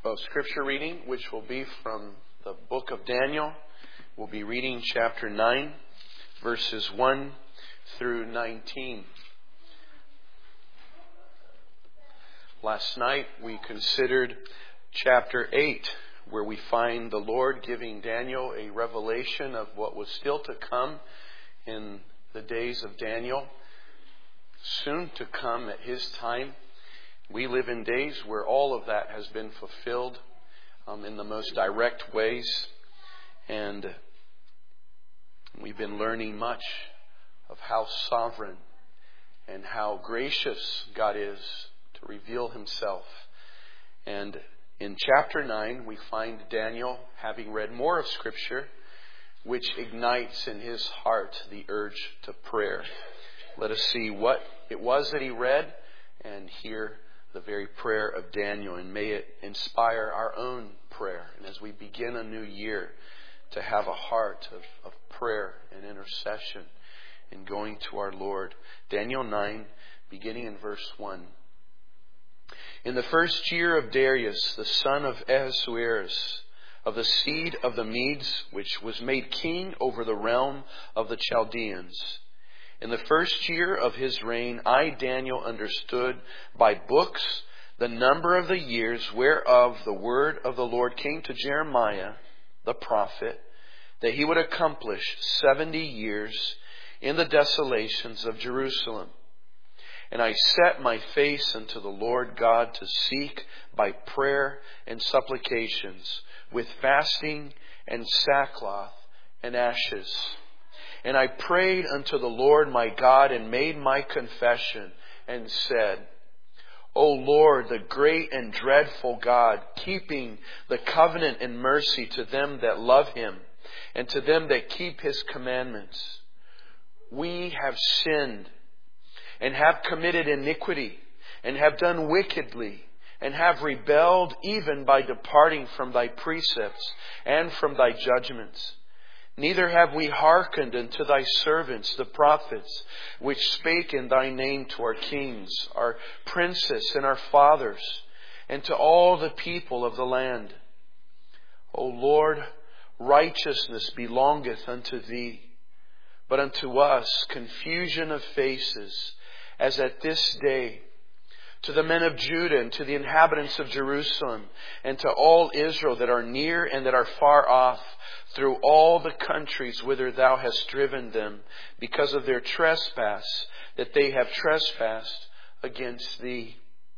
of Scripture reading, which will be from the book of Daniel. We'll be reading chapter 9, verses 1 through 19. Last night we considered chapter 8, where we find the Lord giving Daniel a revelation of what was still to come in the days of Daniel, soon to come at his time. We live in days where all of that has been fulfilled in the most direct ways. And we've been learning much of how sovereign and how gracious God is to reveal Himself. And in chapter 9, we find Daniel having read more of Scripture, which ignites in his heart the urge to prayer. Let us see what it was that he read and hear the very prayer of Daniel, and may it inspire our own prayer. And as we begin a new year, to have a heart of prayer and intercession in going to our Lord. Daniel 9, beginning in verse 1. In the first year of Darius, the son of Ahasuerus, of the seed of the Medes, which was made king over the realm of the Chaldeans, in the first year of his reign, I, Daniel, understood by books the number of the years whereof the word of the Lord came to Jeremiah, the prophet, that he would accomplish 70 years in the desolations of Jerusalem. And I set my face unto the Lord God to seek by prayer and supplications, with fasting and sackcloth and ashes. And I prayed unto the Lord my God, and made my confession, and said, O Lord, the great and dreadful God, keeping the covenant and mercy to them that love Him, and to them that keep His commandments. We have sinned, and have committed iniquity, and have done wickedly, and have rebelled even by departing from Thy precepts and from Thy judgments. Neither have we hearkened unto Thy servants, the prophets, which spake in Thy name to our kings, our princes, and our fathers, and to all the people of the land. O Lord, righteousness belongeth unto Thee, but unto us confusion of faces, as at this day. To the men of Judah, and to the inhabitants of Jerusalem, and to all Israel that are near and that are far off, through all the countries whither Thou hast driven them, because of their trespass, that they have trespassed against Thee.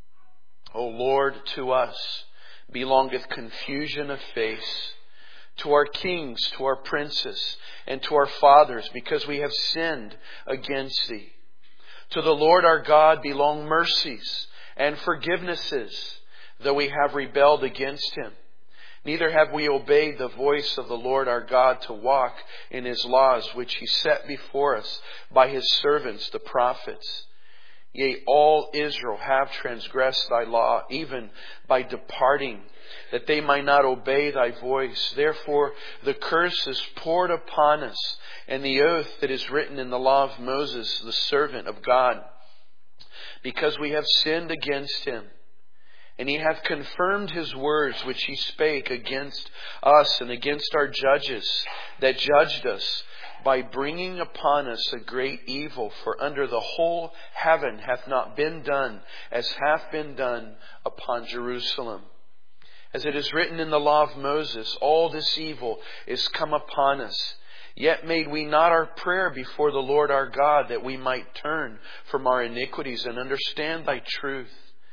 O Lord, to us belongeth confusion of face, to our kings, to our princes, and to our fathers, because we have sinned against Thee. To the Lord our God belong mercies and forgivenesses, though we have rebelled against Him. Neither have we obeyed the voice of the Lord our God to walk in His laws, which He set before us by His servants the prophets. Yea, all Israel have transgressed Thy law, even by departing, that they might not obey Thy voice. Therefore the curse is poured upon us, and the oath that is written in the law of Moses, the servant of God, because we have sinned against Him. And He hath confirmed His words which He spake against us and against our judges that judged us, by bringing upon us a great evil. For under the whole heaven hath not been done as hath been done upon Jerusalem. As it is written in the law of Moses, all this evil is come upon us. Yet made we not our prayer before the Lord our God, that we might turn from our iniquities and understand Thy truth.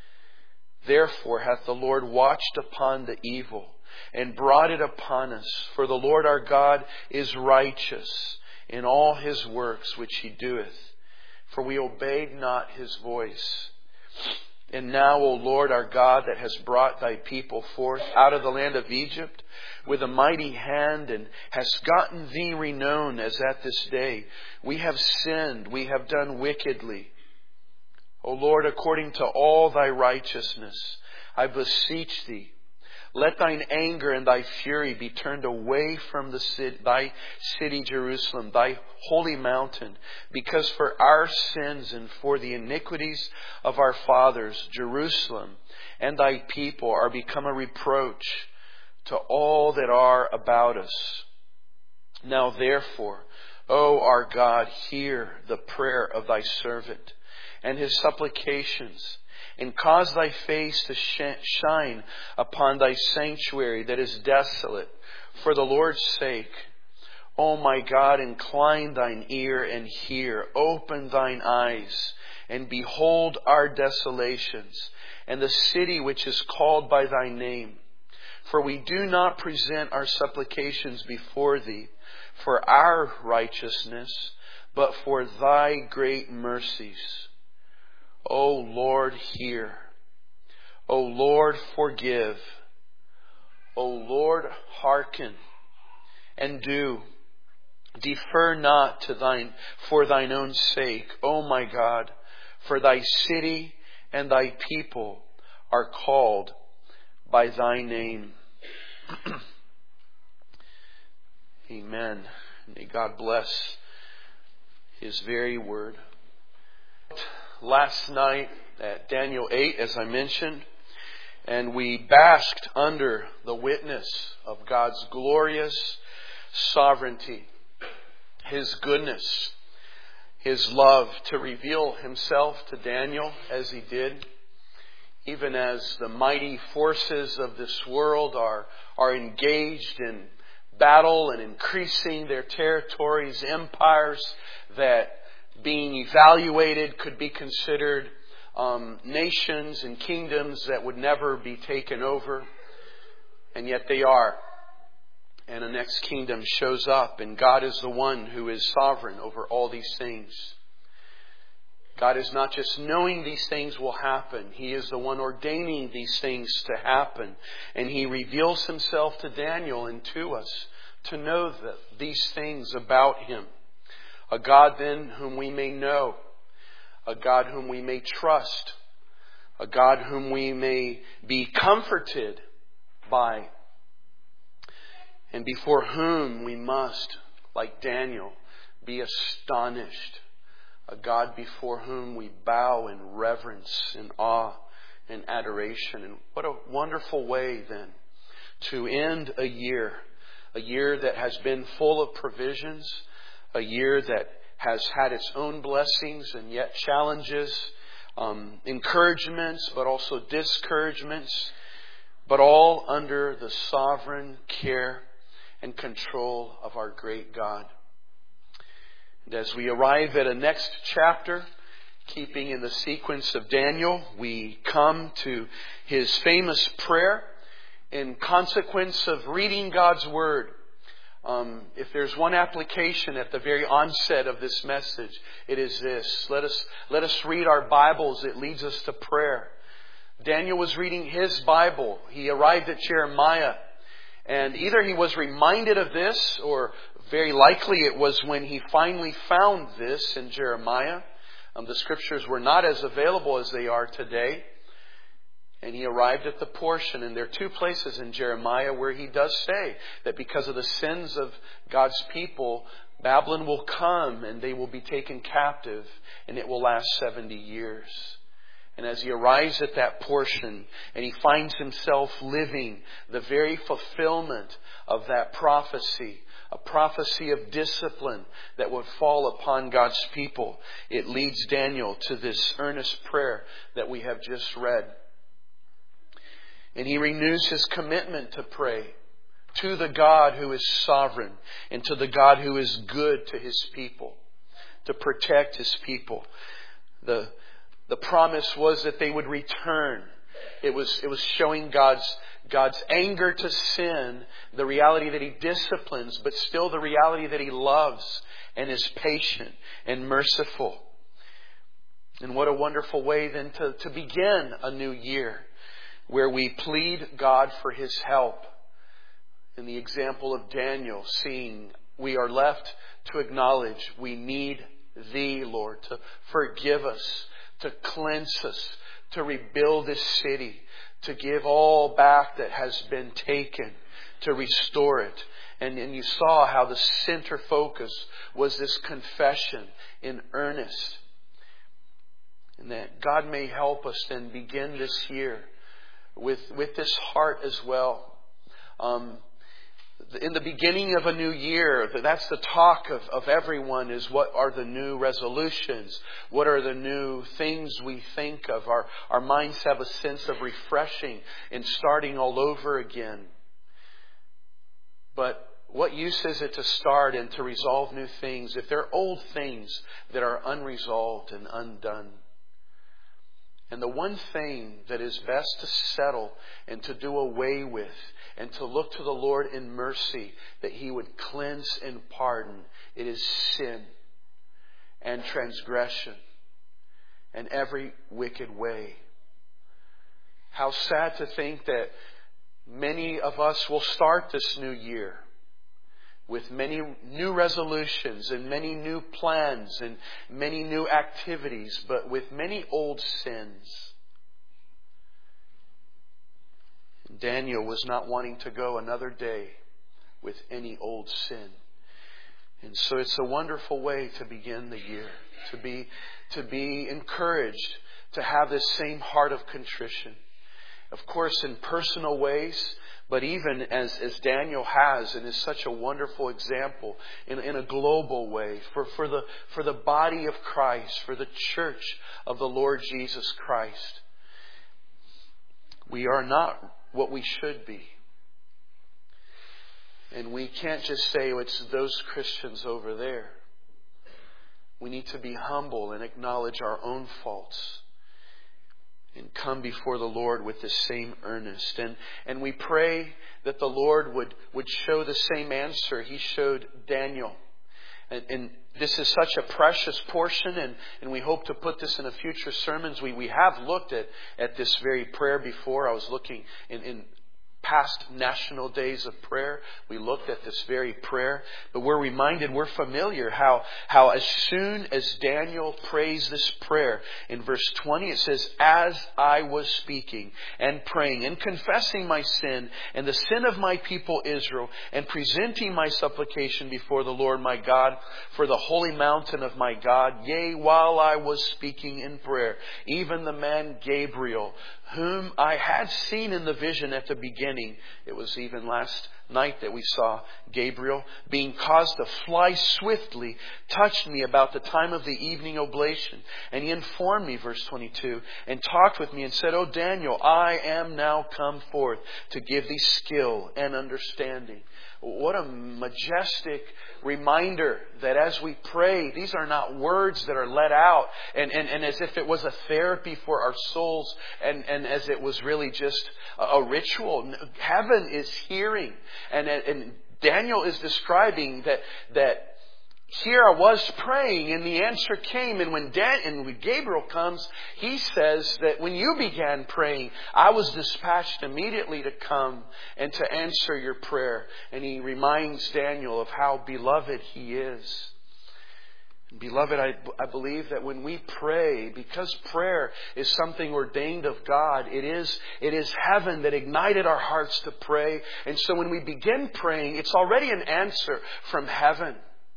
Therefore hath the Lord watched upon the evil, and brought it upon us. For the Lord our God is righteous in all His works which He doeth. For we obeyed not His voice. And now, O Lord our God, that hast brought Thy people forth out of the land of Egypt with a mighty hand, and hast gotten Thee renown as at this day, we have sinned, we have done wickedly. O Lord, according to all Thy righteousness, I beseech Thee, Let thine anger and thy fury be turned away from thy city Jerusalem, thy holy mountain, because for our sins and for the iniquities of our fathers, Jerusalem and thy people are become a reproach to all that are about us. Now therefore, O our God, hear the prayer of thy servant and his supplications, and cause thy face to shine upon thy sanctuary that is desolate, for the Lord's sake. O my God, incline thine ear and hear. Open thine eyes and behold our desolations, and the city which is called by thy name. For we do not present our supplications before thee for our righteousness, but for thy great mercies. O Lord, hear. O Lord, forgive. O Lord, hearken and do. Defer not to for thine own sake, O my God, for thy city and thy people are called by thy name. Amen. May God bless His very word. Last night at Daniel 8, as I mentioned, and we basked under the witness of God's glorious sovereignty, His goodness, His love to reveal Himself to Daniel as He did, even as the mighty forces of this world are engaged in battle and increasing their territories, empires that being evaluated could be considered nations and kingdoms that would never be taken over. And yet they are. And the next kingdom shows up, and God is the one who is sovereign over all these things. God is not just knowing these things will happen. He is the one ordaining these things to happen. And He reveals Himself to Daniel and to us to know these things about Him. A God then whom we may know. A God whom we may trust. A God whom we may be comforted by. And before whom we must, like Daniel, be astonished. A God before whom we bow in reverence and awe and adoration. And what a wonderful way then to end a year that has been full of provisions, a year that has had its own blessings and yet challenges, encouragements, but also discouragements, but all under the sovereign care and control of our great God. And as we arrive at a next chapter, keeping in the sequence of Daniel, we come to his famous prayer in consequence of reading God's Word. If there's one application at the very onset of this message, it is this. Let us read our Bibles. It leads us to prayer. Daniel was reading his Bible. He arrived at Jeremiah. And either he was reminded of this, or very likely it was when he finally found this in Jeremiah. The Scriptures were not as available as they are today. And he arrived at the portion, and there are two places in Jeremiah where he does say that because of the sins of God's people, Babylon will come and they will be taken captive, and it will last 70 years. And as he arrives at that portion, and he finds himself living the very fulfillment of that prophecy, a prophecy of discipline that would fall upon God's people, it leads Daniel to this earnest prayer that we have just read. And he renews his commitment to pray to the God who is sovereign and to the God who is good to His people, to protect His people. The promise was that they would return. It was showing God's anger to sin, the reality that He disciplines, but still the reality that He loves and is patient and merciful. And what a wonderful way then to begin a new year, where we plead God for His help. In the example of Daniel, seeing we are left to acknowledge we need Thee, Lord, to forgive us, to cleanse us, to rebuild this city, to give all back that has been taken, to restore it. And you saw how the center focus was this confession in earnest. And that God may help us then begin this year with this heart as well. In the beginning of a new year, that's the talk of everyone, is what are the new resolutions? What are the new things we think of? Our minds have a sense of refreshing and starting all over again. But what use is it to start and to resolve new things if there are old things that are unresolved and undone? And the one thing that is best to settle and to do away with and to look to the Lord in mercy that He would cleanse and pardon, it is sin and transgression and every wicked way. How sad to think that many of us will start this new year with many new resolutions and many new plans and many new activities, but with many old sins. Daniel was not wanting to go another day with any old sin. And so it's a wonderful way to begin the year, to be encouraged, to have this same heart of contrition. Of course, in personal ways, but even as Daniel has, and is such a wonderful example in a global way for the body of Christ, for the church of the Lord Jesus Christ. We are not what we should be. And we can't just say, oh, it's those Christians over there. We need to be humble and acknowledge our own faults and come before the Lord with the same earnest. And we pray that the Lord would show the same answer He showed Daniel. And this is such a precious portion, and we hope to put this in a future sermons. We have looked at this very prayer before. I was looking in past national days of prayer. We looked at this very prayer, but we're familiar how as soon as Daniel prays this prayer, in verse 20 it says, as I was speaking and praying and confessing my sin and the sin of my people Israel and presenting my supplication before the Lord my God for the holy mountain of my God, yea, while I was speaking in prayer, even the man Gabriel, whom I had seen in the vision at the beginning. It was even last night that we saw Gabriel, being caused to fly swiftly, touched me about the time of the evening oblation. And he informed me, verse 22, and talked with me and said, O Daniel, I am now come forth to give thee skill and understanding. What a majestic reminder that as we pray, these are not words that are let out and as if it was a therapy for our souls and as it was really just a ritual. Heaven is hearing. And Daniel is describing that here I was praying and the answer came. And when Gabriel comes, he says that when you began praying, I was dispatched immediately to come and to answer your prayer. And he reminds Daniel of how beloved he is. Beloved, I believe that when we pray, because prayer is something ordained of God, it is heaven that ignited our hearts to pray. And so when we begin praying, it's already an answer from heaven.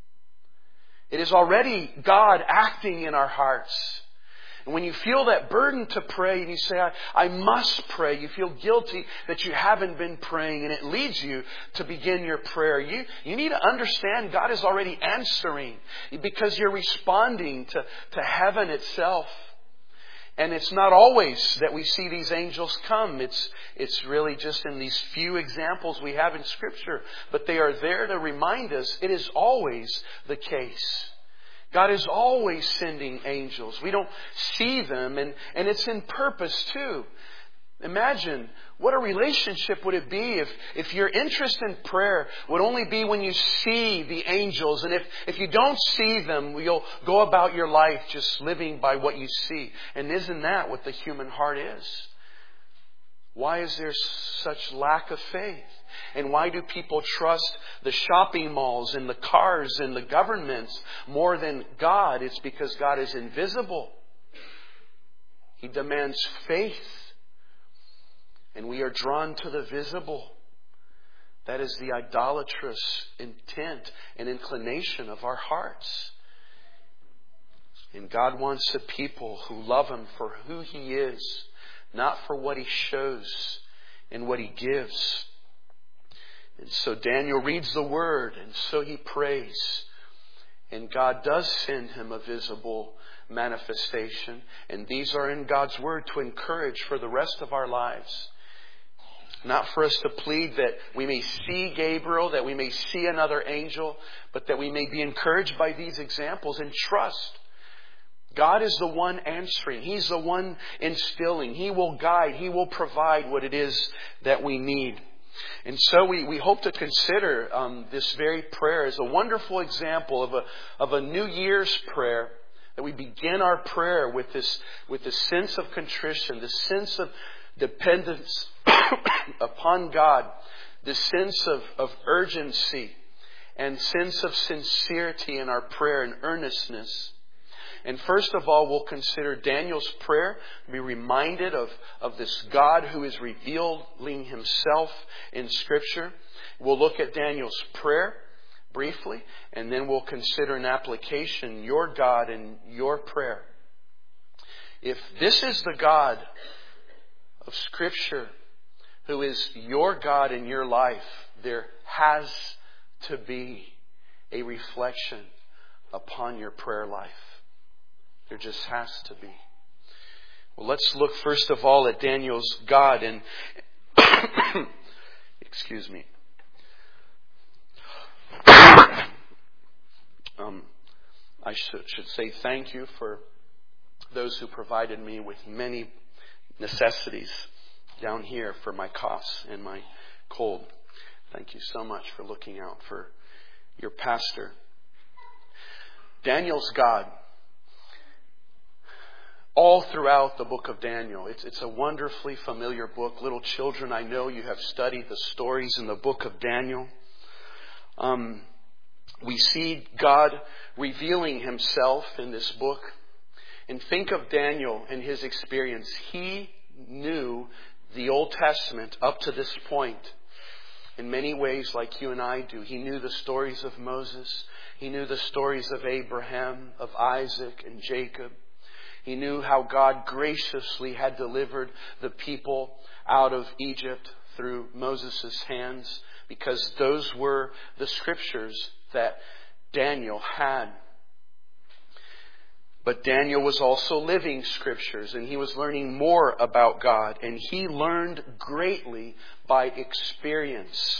It is already God acting in our hearts. And when you feel that burden to pray and you say, I must pray, you feel guilty that you haven't been praying and it leads you to begin your prayer. You need to understand God is already answering because you're responding to heaven itself. And it's not always that we see these angels come. It's really just in these few examples we have in Scripture. But they are there to remind us it is always the case. God is always sending angels. We don't see them, and it's in purpose too. Imagine what a relationship would it be if your interest in prayer would only be when you see the angels. And if you don't see them, you'll go about your life just living by what you see. And isn't that what the human heart is? Why is there such lack of faith? And why do people trust the shopping malls and the cars and the governments more than God? It's because God is invisible. He demands faith. And we are drawn to the visible. That is the idolatrous intent and inclination of our hearts. And God wants a people who love Him for who He is, not for what He shows and what He gives. And so Daniel reads the Word, and so he prays. And God does send him a visible manifestation. And these are in God's Word to encourage for the rest of our lives. Not for us to plead that we may see Gabriel, that we may see another angel, but that we may be encouraged by these examples and trust. God is the one answering. He's the one instilling. He will guide. He will provide what it is that we need. And so we hope to consider this very prayer as a wonderful example of a New Year's prayer. That we begin our prayer with this sense of contrition, this sense of dependence upon God, this sense of urgency and sense of sincerity in our prayer and earnestness. And first of all, we'll consider Daniel's prayer, be reminded of this God who is revealing Himself in Scripture. We'll look at Daniel's prayer briefly, and then we'll consider an application, your God and your prayer. If this is the God of Scripture who is your God in your life, there has to be a reflection upon your prayer life. There just has to be. Well, let's look first of all at Daniel's God and excuse me. I should say thank you for those who provided me with many necessities down here for my coughs and my cold. Thank you so much for looking out for your pastor. Daniel's God. All throughout the book of Daniel. It's a wonderfully familiar book. Little children, I know you have studied the stories in the book of Daniel. We see God revealing Himself in this book. And think of Daniel and his experience. He knew the Old Testament up to this point in many ways like you and I do. He knew the stories of Moses. He knew the stories of Abraham, of Isaac and Jacob. He knew how God graciously had delivered the people out of Egypt through Moses' hands, because those were the scriptures that Daniel had. But Daniel was also living scriptures, and he was learning more about God, and he learned greatly by experience.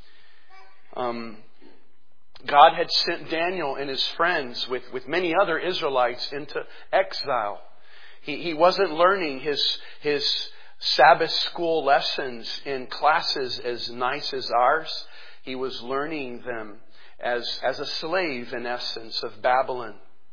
God had sent Daniel and his friends with many other Israelites into exile. He wasn't learning his Sabbath school lessons in classes as nice as ours. He was learning them as a slave, in essence, of Babylon.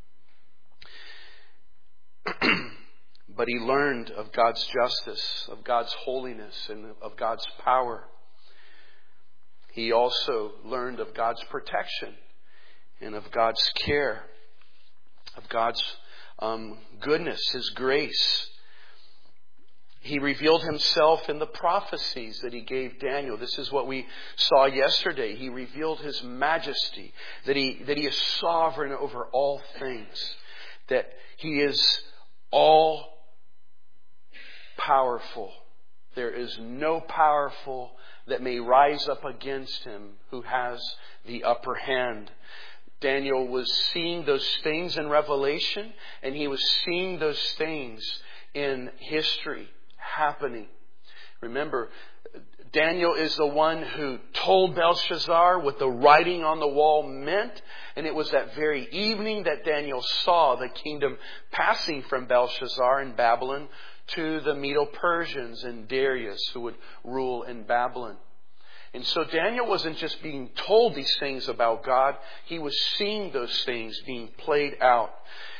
But he learned of God's justice, of God's holiness, and of God's power. He also learned of God's protection and of God's care, of God's goodness, His grace. He revealed Himself in the prophecies that He gave Daniel. This is what we saw yesterday. He revealed His majesty, that He is sovereign over all things, that He is all powerful. There is no powerful that may rise up against Him who has the upper hand. Daniel was seeing those things in Revelation, and he was seeing those things in history happening. Remember, Daniel is the one who told Belshazzar what the writing on the wall meant, and it was that very evening that Daniel saw the kingdom passing from Belshazzar in Babylon to the Medo-Persians and Darius, who would rule in Babylon. And so Daniel wasn't just being told these things about God. He was seeing those things being played out.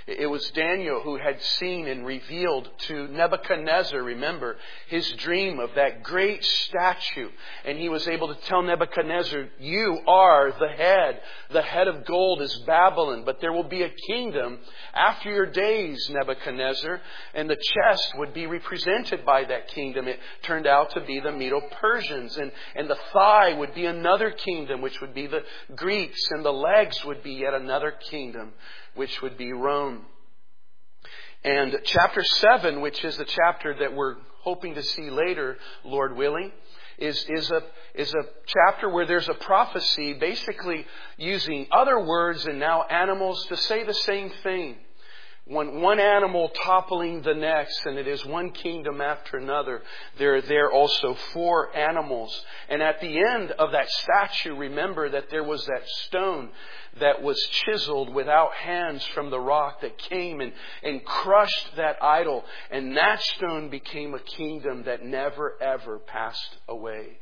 It was Daniel who had seen and revealed to Nebuchadnezzar, remember, his dream of that great statue. And he was able to tell Nebuchadnezzar, you are the head. The head of gold is Babylon. But there will be a kingdom after your days, Nebuchadnezzar. And the chest would be represented by that kingdom. It turned out to be the Medo-Persians. And the thigh would be another kingdom, which would be the Greeks. And the legs would be yet another kingdom, which would be Rome. And chapter 7, which is the chapter that we're hoping to see later, Lord willing, is a chapter where there's a prophecy basically using other words and now animals to say the same thing. One animal toppling the next, and it is one kingdom after another. There are there also 4 animals. And at the end of that statue, remember that there was that stone that was chiseled without hands from the rock that came and crushed that idol. And that stone became a kingdom that never ever passed away.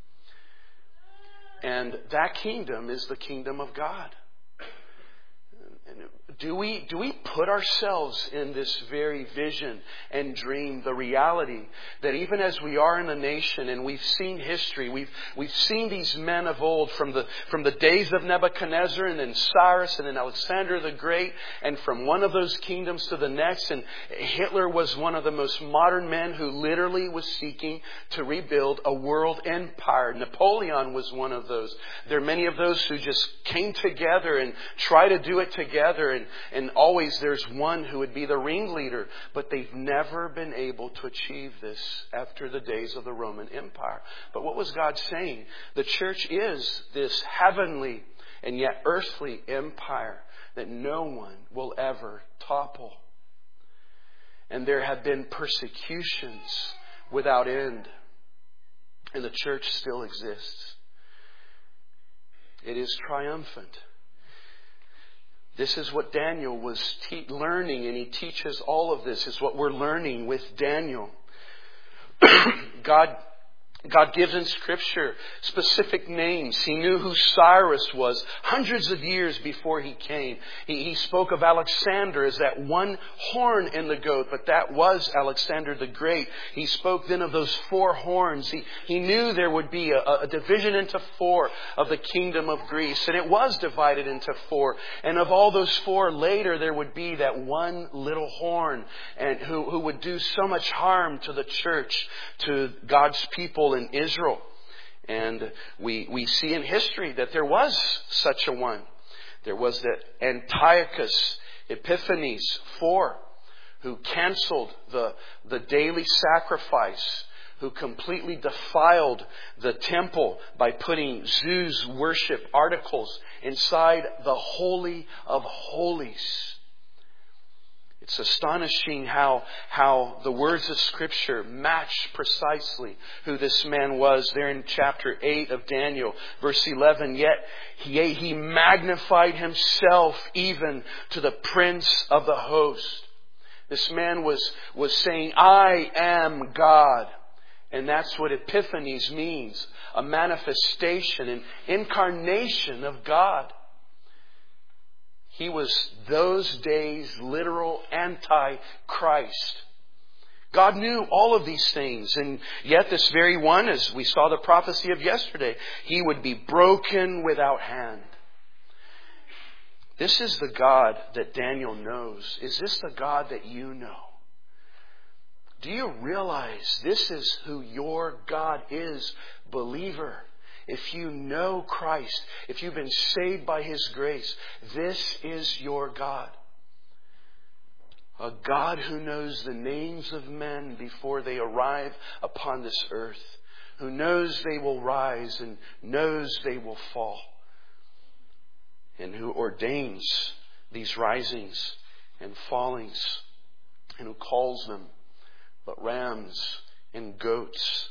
And that kingdom is the kingdom of God. Do we put ourselves in this very vision and dream, the reality that even as we are in a nation and we've seen history, we've seen these men of old from the days of Nebuchadnezzar and then Cyrus and then Alexander the Great, and from one of those kingdoms to the next, and Hitler was one of the most modern men who literally was seeking to rebuild a world empire. Napoleon was one of those. There are many of those who just came together and try to do it together, and always there's one who would be the ringleader, but they've never been able to achieve this after the days of the Roman Empire. But what was God saying? The church is this heavenly and yet earthly empire that no one will ever topple. And there have been persecutions without end, and the church still exists. It is triumphant. This is what Daniel was learning, and he teaches all of this. Is what we're learning with Daniel. God gives in Scripture specific names. He knew who Cyrus was hundreds of years before he came. He spoke of Alexander as that one horn in the goat, but that was Alexander the Great. He spoke then of those 4 horns. He knew there would be a division into 4 of the kingdom of Greece, and it was divided into 4. And of all those 4, later there would be that one little horn, and who would do so much harm to the church, to God's people in Israel. And we see in history that there was such a one. There was that Antiochus Epiphanes IV, who canceled the daily sacrifice, who completely defiled the temple by putting Zeus worship articles inside the Holy of Holies. It's astonishing how the words of Scripture match precisely who this man was there in chapter 8 of Daniel, verse 11. Yet he magnified himself even to the prince of the host. This man was saying, I am God. And that's what Epiphanes means. A manifestation, an incarnation of God. He was those days literal anti-Christ. God knew all of these things, and yet this very one, as we saw the prophecy of yesterday, he would be broken without hand. This is the God that Daniel knows. Is this the God that you know? Do you realize this is who your God is, believer? If you know Christ, if you've been saved by His grace, this is your God. A God who knows the names of men before they arrive upon this earth. Who knows they will rise and knows they will fall. And who ordains these risings and fallings. And who calls them but rams and goats.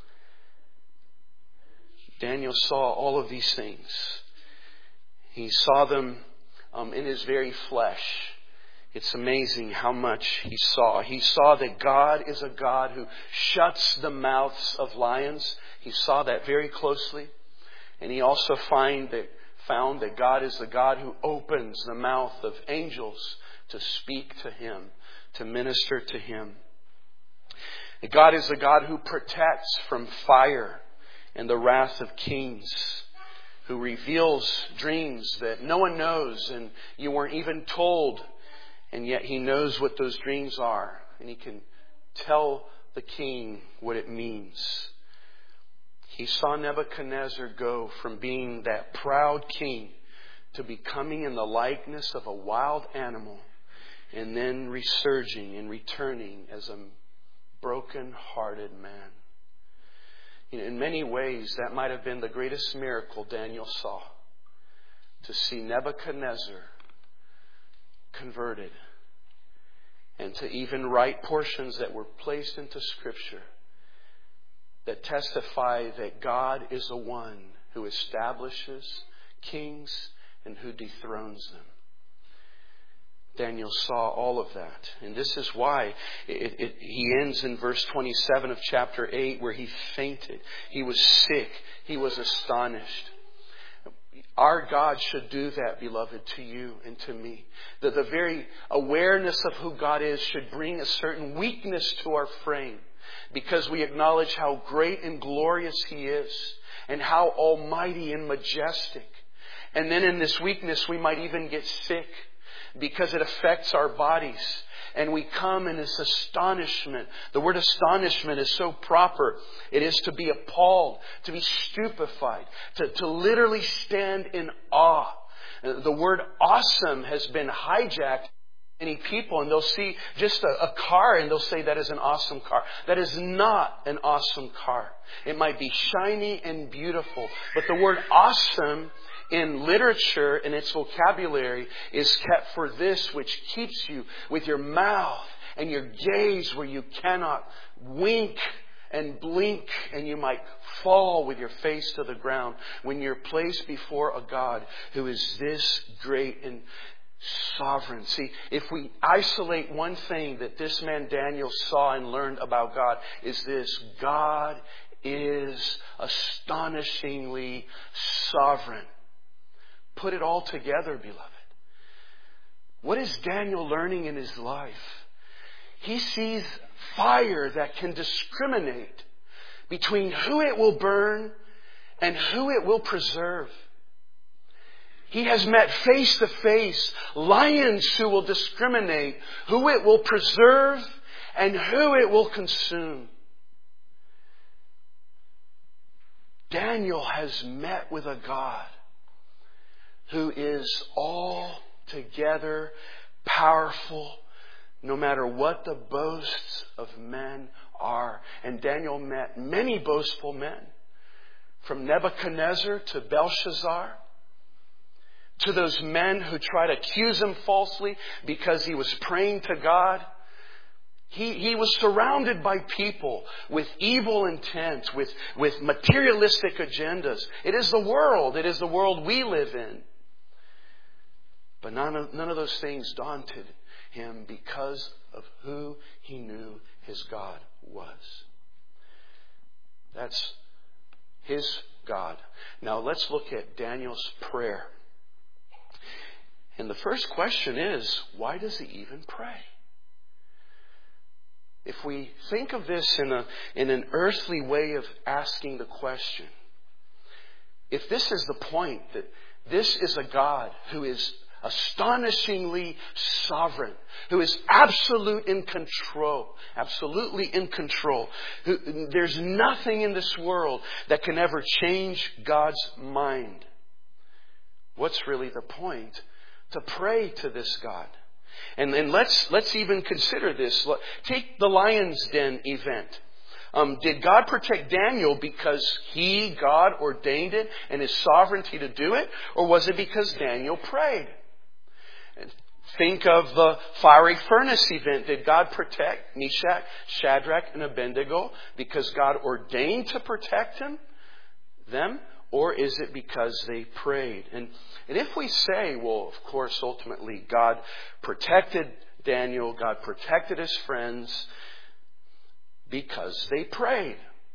Daniel saw all of these things. He saw them in his very flesh. It's amazing how much he saw. He saw that God is a God who shuts the mouths of lions. He saw that very closely. And he also found that God is the God who opens the mouth of angels to speak to Him, to minister to Him. God is a God who protects from fire and the wrath of kings, who reveals dreams that no one knows and you weren't even told, and yet He knows what those dreams are, and He can tell the king what it means. He saw Nebuchadnezzar go from being that proud king to becoming in the likeness of a wild animal, and then resurging and returning as a broken-hearted man. In many ways, that might have been the greatest miracle Daniel saw, to see Nebuchadnezzar converted, and to even write portions that were placed into Scripture that testify that God is the one who establishes kings and who dethrones them. Daniel saw all of that. And this is why he ends in verse 27 of chapter 8, where he fainted. He was sick. He was astonished. Our God should do that, beloved, to you and to me. That the very awareness of who God is should bring a certain weakness to our frame, because we acknowledge how great and glorious He is, and how almighty and majestic. And then in this weakness we might even get sick, because it affects our bodies. And we come in this astonishment. The word astonishment is so proper. It is to be appalled, to be stupefied, to literally stand in awe. The word awesome has been hijacked. Many people, and they'll see just a car and they'll say that is an awesome car. That is not an awesome car. It might be shiny and beautiful, but the word awesome in literature and its vocabulary is kept for this which keeps you with your mouth and your gaze where you cannot wink and blink, and you might fall with your face to the ground when you're placed before a God who is this great and sovereign. See, if we isolate one thing that this man Daniel saw and learned about God, is this: God is astonishingly sovereign. Put it all together, beloved. What is Daniel learning in his life? He sees fire that can discriminate between who it will burn and who it will preserve. He has met face to face lions who will discriminate who it will preserve and who it will consume. Daniel has met with a God who is altogether powerful, no matter what the boasts of men are. And Daniel met many boastful men, from Nebuchadnezzar to Belshazzar, to those men who try to accuse him falsely because he was praying to God. He was surrounded by people with evil intent, with materialistic agendas. It is the world. It is the world we live in. But none of those things daunted him, because of who he knew his God was. That's his God. Now let's look at Daniel's prayer. And the first question is, why does he even pray? If we think of this in an earthly way of asking the question, if this is the point, that this is a God who is astonishingly sovereign, who is absolutely in control, there's nothing in this world that can ever change God's mind. What's really the point? To pray to this God. And let's even consider this. Take the lion's den event. Did God protect Daniel because God ordained it and His sovereignty to do it? Or was it because Daniel prayed? Think of the fiery furnace event. Did God protect Meshach, Shadrach, and Abednego because God ordained to protect them? Or is it because they prayed? And if we say, well, of course, ultimately God protected Daniel, God protected his friends because they prayed,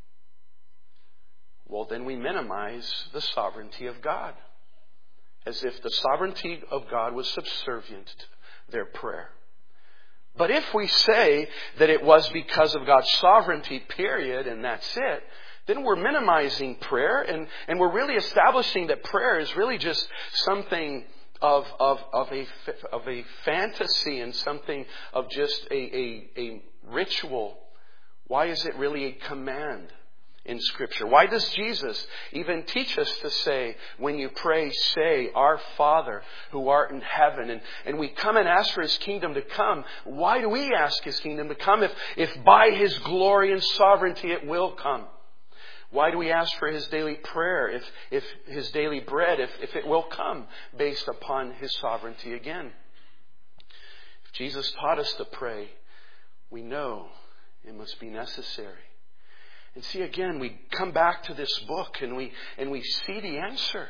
well, then we minimize the sovereignty of God. As if the sovereignty of God was subservient their prayer. But if we say that it was because of God's sovereignty, period, and that's it, then we're minimizing prayer, and we're really establishing that prayer is really just something of a fantasy and something of just a ritual. Why is it really a command in Scripture? Why does Jesus even teach us to say, when you pray, say, Our Father who art in heaven? And we come and ask for His kingdom to come. Why do we ask His kingdom to come if by His glory and sovereignty it will come? Why do we ask for His daily prayer, if His daily bread, if it will come based upon His sovereignty again? If Jesus taught us to pray, we know it must be necessary. And see, again, we come back to this book and we see the answer.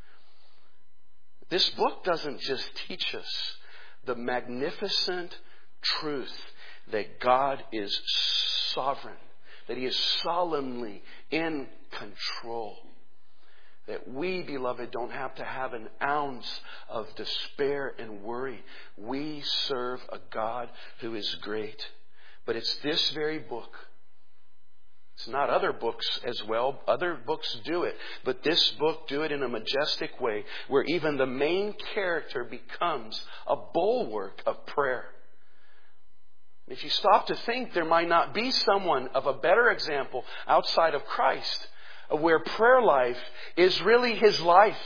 This book doesn't just teach us the magnificent truth that God is sovereign, that He is solemnly in control. That we, beloved, don't have to have an ounce of despair and worry. We serve a God who is great. But it's this very book. It's not other books as well. Other books do it. But this book do it in a majestic way where even the main character becomes a bulwark of prayer. If you stop to think, there might not be someone of a better example outside of Christ of where prayer life is really his life.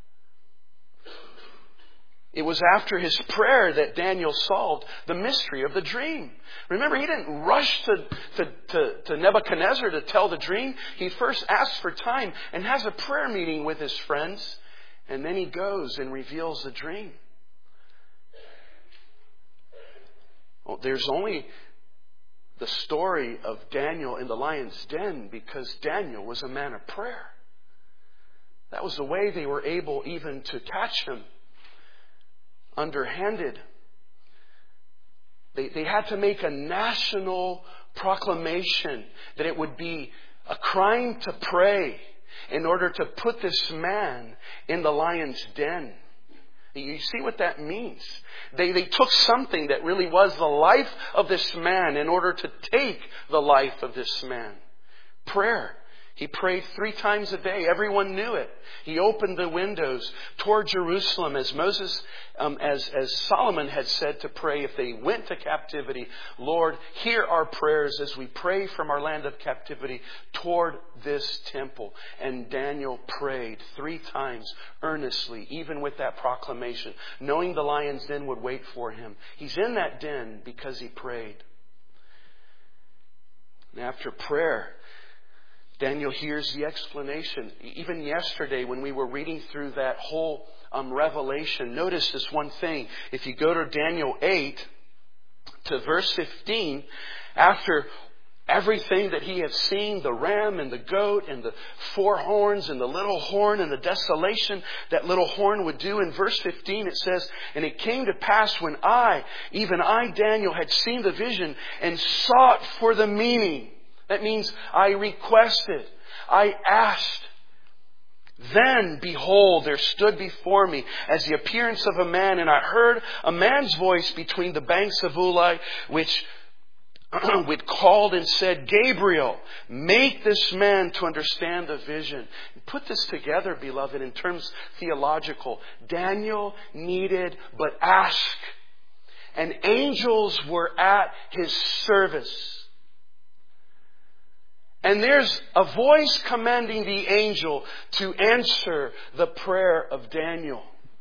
It was after his prayer that Daniel solved the mystery of the dream. Remember, he didn't rush to Nebuchadnezzar to tell the dream. He first asks for time and has a prayer meeting with his friends. And then he goes and reveals the dream. Well, there's only the story of Daniel in the lion's den because Daniel was a man of prayer. That was the way they were able even to catch him. Underhanded. They had to make a national proclamation that it would be a crime to pray in order to put this man in the lion's den. You see what that means? They took something that really was the life of this man in order to take the life of this man. Prayer. He prayed 3 times a day. Everyone knew it. He opened the windows toward Jerusalem as Moses, as Solomon had said to pray if they went to captivity. Lord, hear our prayers as we pray from our land of captivity toward this temple. And Daniel prayed 3 times earnestly, even with that proclamation, knowing the lion's den would wait for him. He's in that den because he prayed. And after prayer, Daniel hears the explanation. Even yesterday when we were reading through that whole revelation, notice this one thing. If you go to Daniel 8 to verse 15, after everything that he has seen, the ram and the goat and the 4 horns and the little horn and the desolation that little horn would do, in verse 15 it says, and it came to pass when even I, Daniel, had seen the vision and sought for the meaning. That means I requested, I asked. Then, behold, there stood before me as the appearance of a man, and I heard a man's voice between the banks of Ulai, which called and said, Gabriel, make this man to understand the vision. Put this together, beloved, in terms theological. Daniel needed but ask, and angels were at his service. And there's a voice commanding the angel to answer the prayer of Daniel.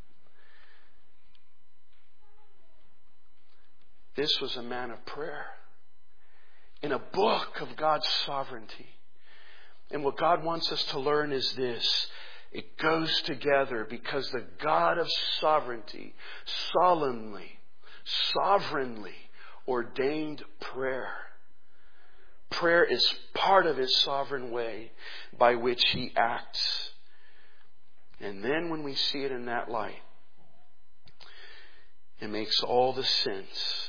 This was a man of prayer in a book of God's sovereignty. And what God wants us to learn is this. It goes together because the God of sovereignty sovereignly ordained prayer. Prayer is part of His sovereign way by which He acts. And then when we see it in that light, it makes all the sense.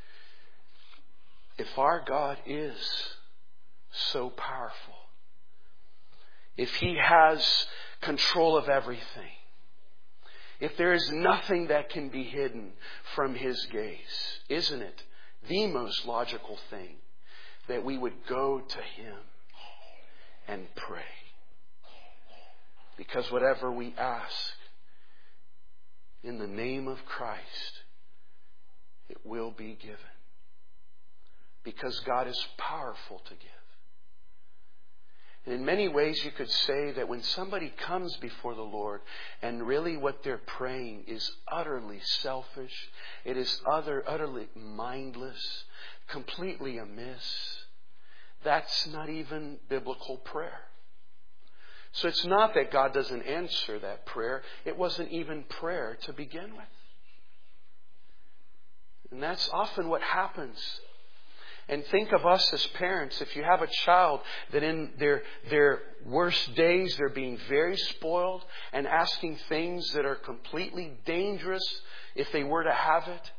If our God is so powerful, if He has control of everything, if there is nothing that can be hidden from His gaze, isn't it the most logical thing that we would go to Him and pray? Because whatever we ask in the name of Christ, it will be given. Because God is powerful to give. And in many ways you could say that when somebody comes before the Lord and really what they're praying is utterly selfish, it is utterly mindless, completely amiss, that's not even biblical prayer. So it's not that God doesn't answer that prayer. It wasn't even prayer to begin with. And that's often what happens. And think of us as parents. If you have a child that in their worst days they're being very spoiled and asking things that are completely dangerous if they were to have it,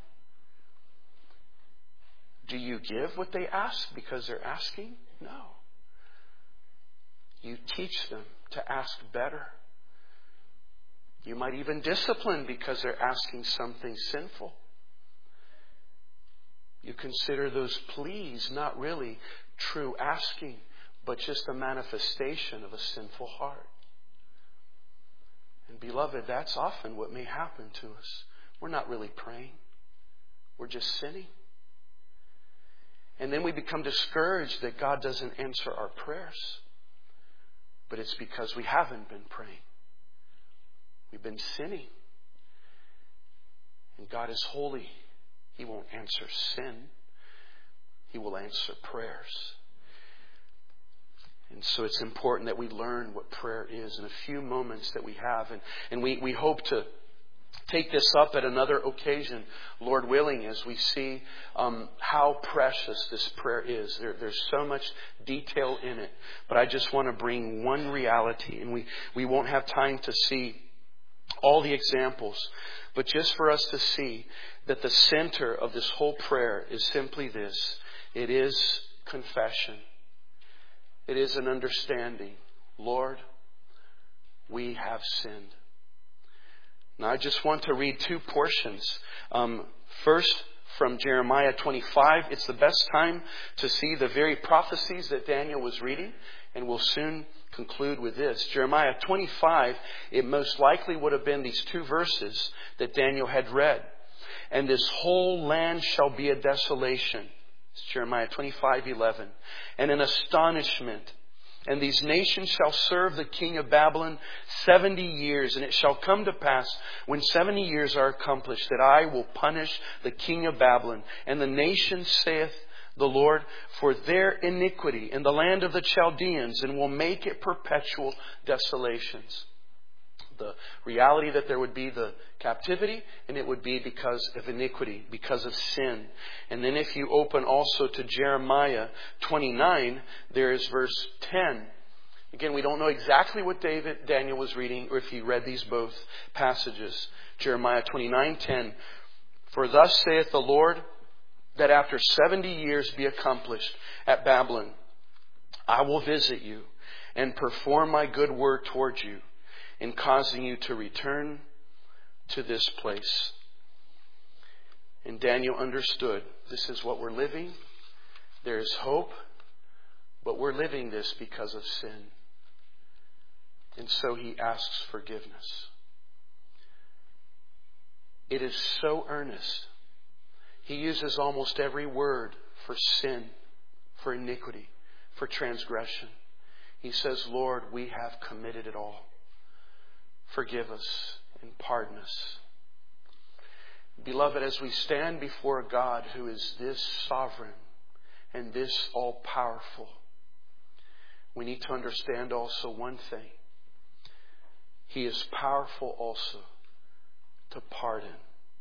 do you give what they ask because they're asking? No. You teach them to ask better. You might even discipline because they're asking something sinful. You consider those pleas not really true asking, but just a manifestation of a sinful heart. And beloved, that's often what may happen to us. We're not really praying. We're just sinning. And then we become discouraged that God doesn't answer our prayers. But it's because we haven't been praying. We've been sinning. And God is holy. He won't answer sin. He will answer prayers. And so it's important that we learn what prayer is in a few moments that we have. And we hope to take this up at another occasion, Lord willing, as we see how precious this prayer is. There's so much detail in it. But I just want to bring one reality. And we won't have time to see all the examples. But just for us to see that the center of this whole prayer is simply this. It is confession. It is an understanding. Lord, we have sinned. Now I just want to read two portions. First, from Jeremiah 25. It's the best time to see the very prophecies that Daniel was reading. And we'll soon conclude with this. Jeremiah 25, it most likely would have been these two verses that Daniel had read. And this whole land shall be a desolation. It's Jeremiah 25:11. And an astonishment. And these nations shall serve the king of Babylon 70 years. And it shall come to pass, when 70 years are accomplished, that I will punish the king of Babylon. And the nation, saith the Lord, for their iniquity in the land of the Chaldeans, and will make it perpetual desolations. The reality that there would be the captivity, and it would be because of iniquity, because of sin. And then if you open also to Jeremiah 29, there is verse 10. Again, we don't know exactly what Daniel was reading, or if he read these both passages. Jeremiah 29:10. For thus saith the Lord, that after 70 years be accomplished at Babylon, I will visit you and perform my good word towards you, in causing you to return to this place. And Daniel understood, this is what we're living. There is hope, but we're living this because of sin. And so he asks forgiveness. It is so earnest. He uses almost every word for sin, for iniquity, for transgression. He says, Lord, we have committed it all. Forgive us and pardon us. Beloved, as we stand before God who is this sovereign and this all-powerful, we need to understand also one thing. He is powerful also to pardon,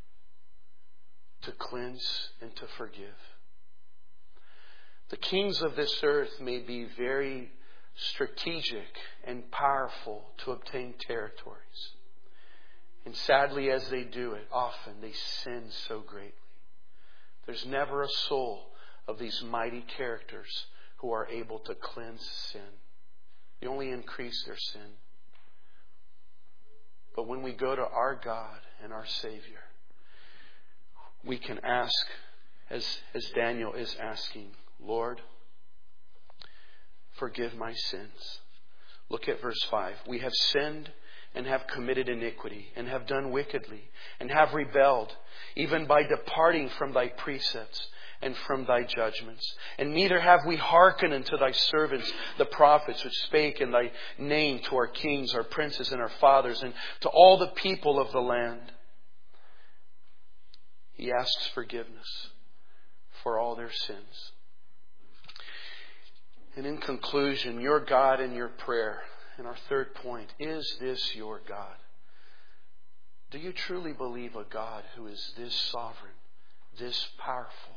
to cleanse, and to forgive. The kings of this earth may be very strategic and powerful to obtain territories. And sadly, as they do it, often they sin so greatly. There's never a soul of these mighty characters who are able to cleanse sin. They only increase their sin. But when we go to our God and our Savior, we can ask, as Daniel is asking, Lord, forgive my sins. Look at verse 5. We have sinned and have committed iniquity, and have done wickedly, and have rebelled, even by departing from Thy precepts and from Thy judgments. And neither have we hearkened unto Thy servants, the prophets, which spake in Thy name to our kings, our princes, and our fathers, and to all the people of the land. He asks forgiveness for all their sins. And in conclusion, your God and your prayer. And our third point, is this your God? Do you truly believe a God who is this sovereign, this powerful,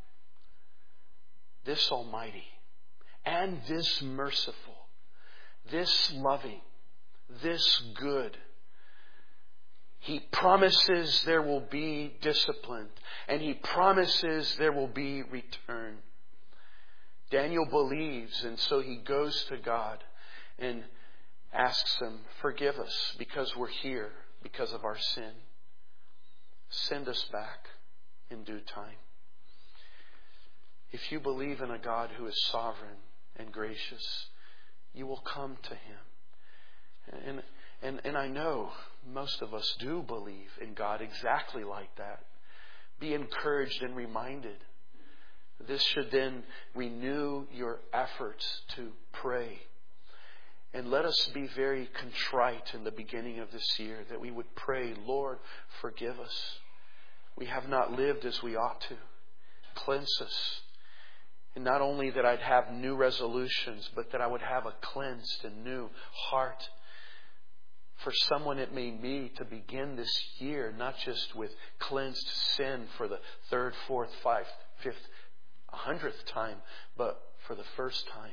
this almighty, and this merciful, this loving, this good? He promises there will be discipline, and He promises there will be return. Daniel believes, and so he goes to God and asks Him, forgive us because we're here, because of our sin. Send us back in due time. If you believe in a God who is sovereign and gracious, you will come to Him. And I know most of us do believe in God exactly like that. Be encouraged and reminded. This should then renew your efforts to pray. And let us be very contrite in the beginning of this year, that we would pray, Lord, forgive us. We have not lived as we ought to. Cleanse us. And not only that I'd have new resolutions, but that I would have a cleansed and new heart. For someone it may be to begin this year, not just with cleansed sin for the 3rd, 4th, 5th, 5th, 100th time, but for the first time.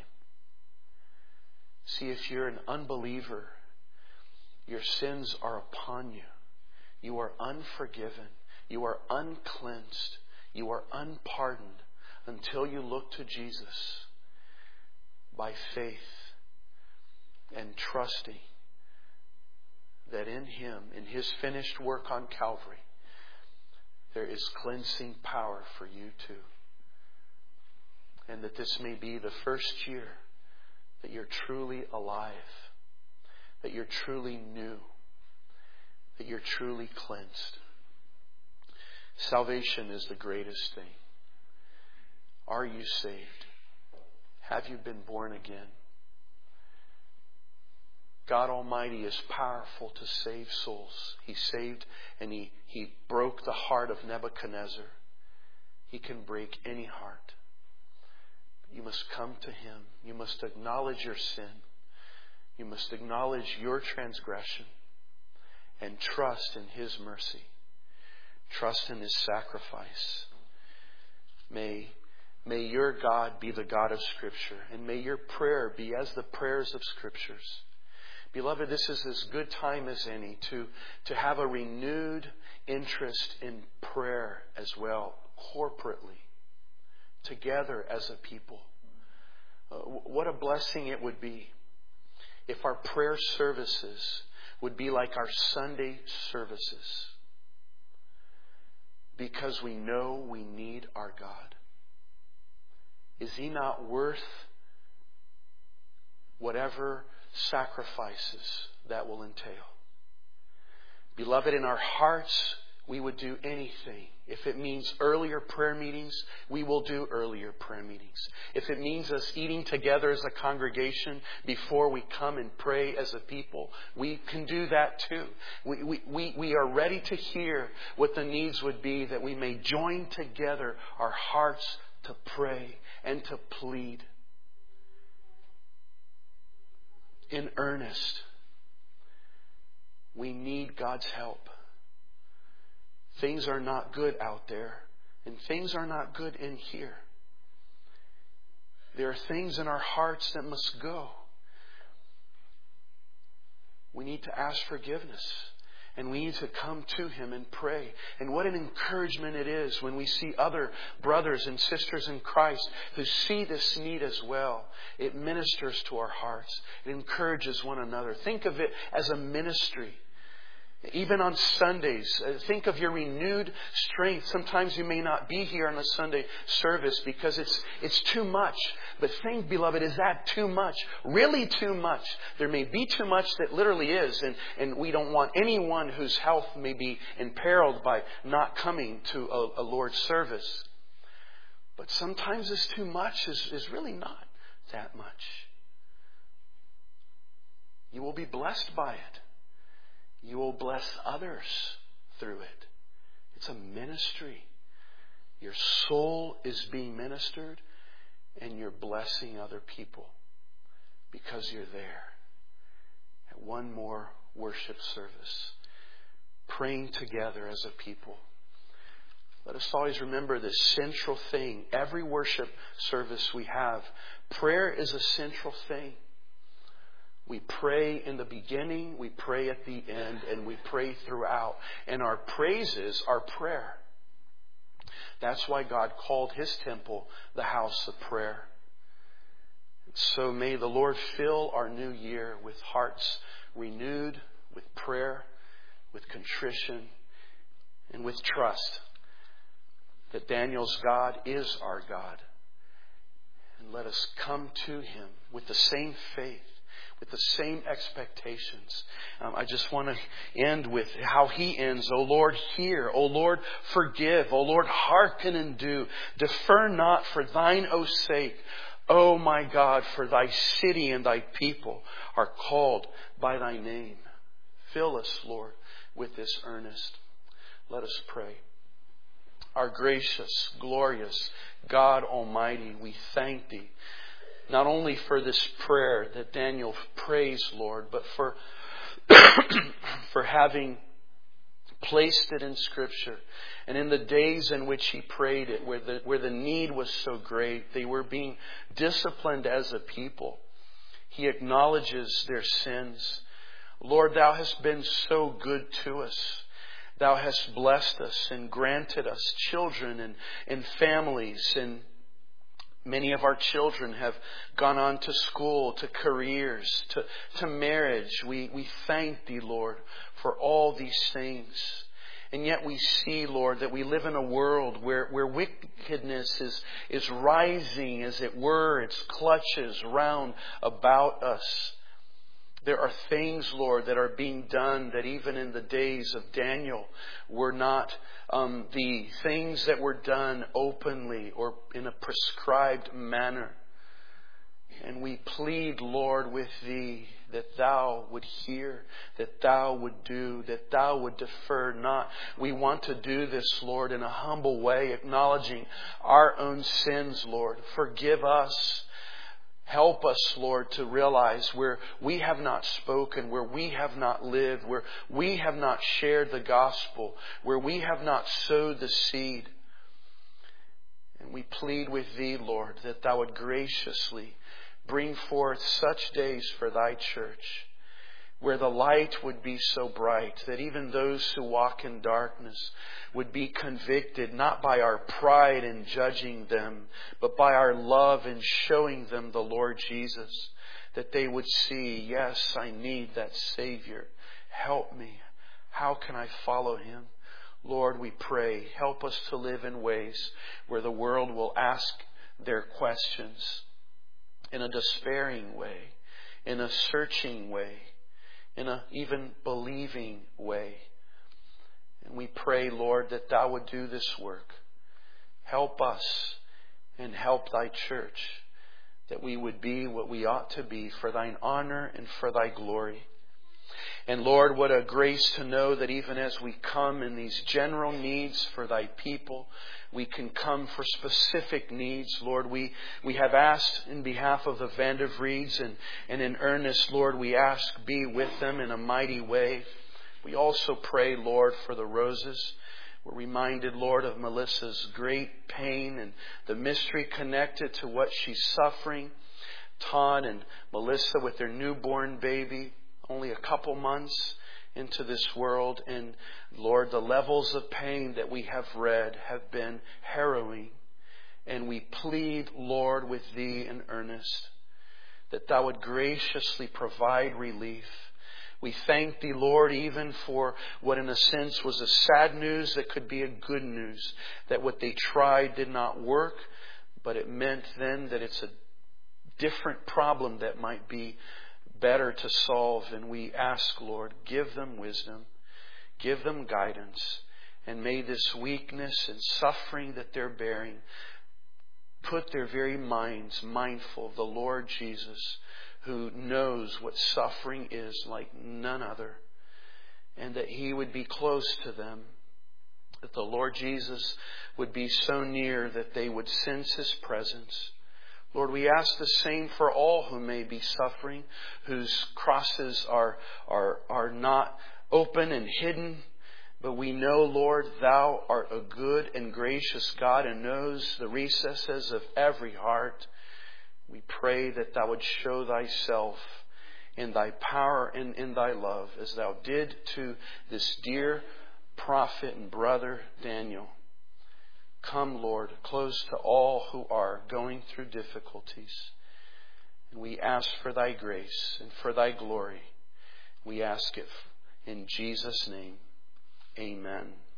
See, if you're an unbeliever, your sins are upon you. You are unforgiven. You are uncleansed. You are unpardoned until you look to Jesus by faith and trusting that in Him, in His finished work on Calvary, there is cleansing power for you too. And that this may be the first year that you're truly alive, that you're truly new, that you're truly cleansed. Salvation is the greatest thing. Are you saved? Have you been born again? God Almighty is powerful to save souls. He saved and He broke the heart of Nebuchadnezzar. He can break any heart. You must come to Him. You must acknowledge your sin. You must acknowledge your transgression and trust in His mercy. Trust in His sacrifice. May your God be the God of Scripture, and may your prayer be as the prayers of Scriptures. Beloved, this is as good time as any to have a renewed interest in prayer as well, corporately, together as a people. What a blessing it would be if our prayer services would be like our Sunday services, because we know we need our God. Is He not worth whatever sacrifices that will entail? Beloved, in our hearts, we would do anything. If it means earlier prayer meetings, we will do earlier prayer meetings. If it means us eating together as a congregation before we come and pray as a people, we can do that too. We are ready to hear what the needs would be, that we may join together our hearts to pray and to plead in earnest. We need God's help. Things are not good out there, and things are not good in here. There are things in our hearts that must go. We need to ask forgiveness, and we need to come to Him and pray. And what an encouragement it is when we see other brothers and sisters in Christ who see this need as well. It ministers to our hearts. It encourages one another. Think of it as a ministry. Even on Sundays, think of your renewed strength. Sometimes you may not be here on a Sunday service because it's too much. But think, beloved, is that too much? Really too much? There may be too much that literally is. And we don't want anyone whose health may be imperiled by not coming to a Lord's service. But sometimes this too much is really not that much. You will be blessed by it. You will bless others through it. It's a ministry. Your soul is being ministered and you're blessing other people because you're there at one more worship service, praying together as a people. Let us always remember this central thing. Every worship service we have, prayer is a central thing. We pray in the beginning, we pray at the end, and we pray throughout. And our praises are prayer. That's why God called His temple the house of prayer. So may the Lord fill our new year with hearts renewed, with prayer, with contrition, and with trust that Daniel's God is our God. And let us come to Him with the same faith, with the same expectations. I just want to end with how He ends. O Lord, hear. O Lord, forgive. O Lord, hearken and do. Defer not for Thine own sake. O my God, for Thy city and Thy people are called by Thy name. Fill us, Lord, with this earnest. Let us pray. Our gracious, glorious God Almighty, we thank Thee. Not only for this prayer that Daniel prays, Lord, but for having placed it in Scripture. And in the days in which he prayed it, where the need was so great, they were being disciplined as a people. He acknowledges their sins. Lord, Thou hast been so good to us. Thou hast blessed us and granted us children and families, and many of our children have gone on to school, to careers, to marriage. We thank Thee, Lord, for all these things. And yet we see, Lord, that we live in a world where wickedness is rising, as it were, its clutches round about us. There are things, Lord, that are being done that even in the days of Daniel were not the things that were done openly or in a prescribed manner. And we plead, Lord, with Thee that Thou would hear, that Thou would do, that Thou would defer not. We want to do this, Lord, in a humble way, acknowledging our own sins, Lord. Forgive us. Help us, Lord, to realize where we have not spoken, where we have not lived, where we have not shared the gospel, where we have not sowed the seed. And we plead with Thee, Lord, that Thou would graciously bring forth such days for Thy church, where the light would be so bright that even those who walk in darkness would be convicted, not by our pride in judging them, but by our love in showing them the Lord Jesus, that they would see, yes, I need that Savior. Help me. How can I follow Him? Lord, we pray, help us to live in ways where the world will ask their questions in a despairing way, in a searching way, in an even believing way. And we pray, Lord, that Thou would do this work. Help us and help Thy church, that we would be what we ought to be for Thine honor and for Thy glory. And Lord, what a grace to know that even as we come in these general needs for Thy people, we can come for specific needs. Lord, we have asked in behalf of the Vandervreeds, and in earnest, Lord, we ask, be with them in a mighty way. We also pray, Lord, for the Roses. We're reminded, Lord, of Melissa's great pain and the mystery connected to what she's suffering. Todd and Melissa with their newborn baby, only a couple months into this world. And Lord, the levels of pain that we have read have been harrowing. And we plead, Lord, with Thee in earnest, that Thou would graciously provide relief. We thank Thee, Lord, even for what in a sense was a sad news that could be a good news. That what they tried did not work, but it meant then that it's a different problem that might be better to solve. And we ask, Lord, give them wisdom, give them guidance, and may this weakness and suffering that they're bearing put their very minds mindful of the Lord Jesus, who knows what suffering is like none other, and that He would be close to them, that the Lord Jesus would be so near that they would sense His presence. Lord, we ask the same for all who may be suffering, whose crosses are not open and hidden. But we know, Lord, Thou art a good and gracious God and knows the recesses of every heart. We pray that Thou would show Thyself in Thy power and in Thy love, as Thou did to this dear prophet and brother Daniel. Come, Lord, close to all who are going through difficulties. And we ask for Thy grace and for Thy glory. We ask it in Jesus' name. Amen.